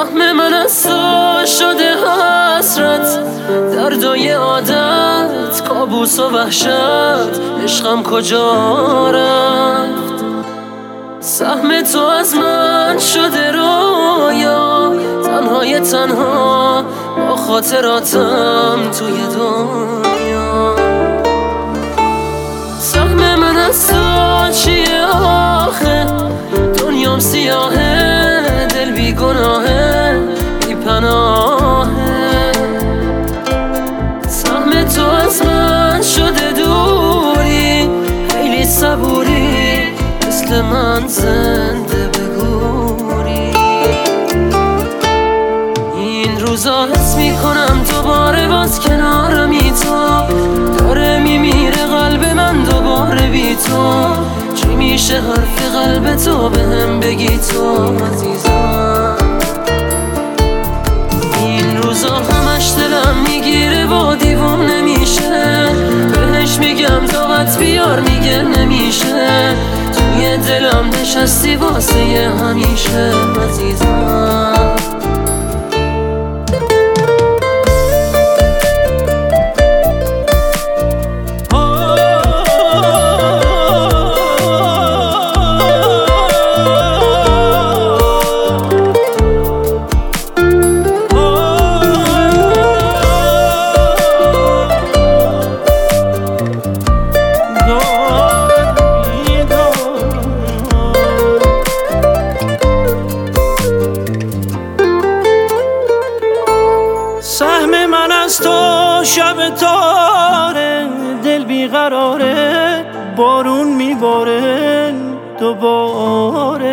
سهم من از تو شده حسرت، دردای عادت، کابوس و وحشت، عشقم کجا رفت؟ سهم تو از من شده رویا، تنهای تنها با خاطراتم توی دنیا. سهم من از تو چیه آخه؟ دنیام سیاهه، دل بی گناهه، بی پناهه. سهم تو از من شده دوری، خیلی صبوری، مثل من زنده بگوری. این روزا حس میکنم دوباره باز کنارمی تو، داره میمیره قلب من دوباره بی تو. چی میشه حرف قلب تو بهم بگی تو عزیزم؟ این روزا همش دلم میگیره و دیوونه میشه، بهش میگم طاقت بیار میگه نمیشه. توی دلم نشستی واسه همیشه عزیزم. سهم من از تو شب تاره، دل بیقراره، بارون میباره دوباره.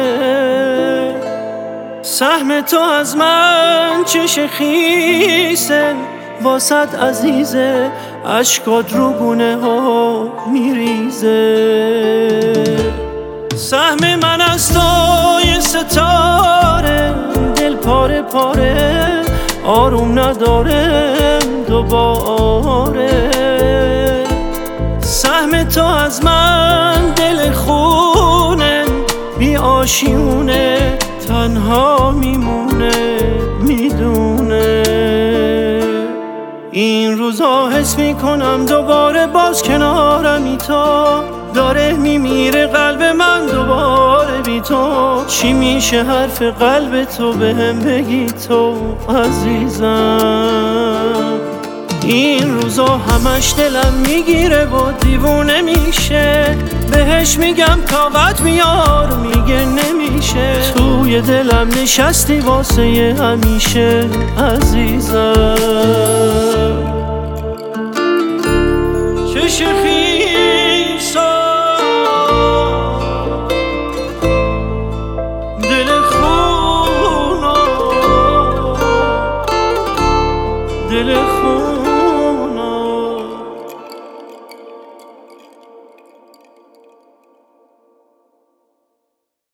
سهم تو از من چش خیسه، واسط عزیزه، اشکات رو گونه ها میریزه. سهم من از تو یه ستاره، دل پاره پاره، آروم نداره دوباره. سهم تو از من دل خونه، بی آشیونه، تنها میمونه میدونه. این روزا حس میکنم دوباره باز کنارمی تو، داره میمیره قلب من دوباره بی تو. چی میشه حرف قلب تو بهم بگی تو عزیزم؟ این روزا همش دلم میگیره و دیوونه میشه، بهش میگم طاقت بیار میگه نمیشه. توی دلم نشستی واسه همیشه عزیزم.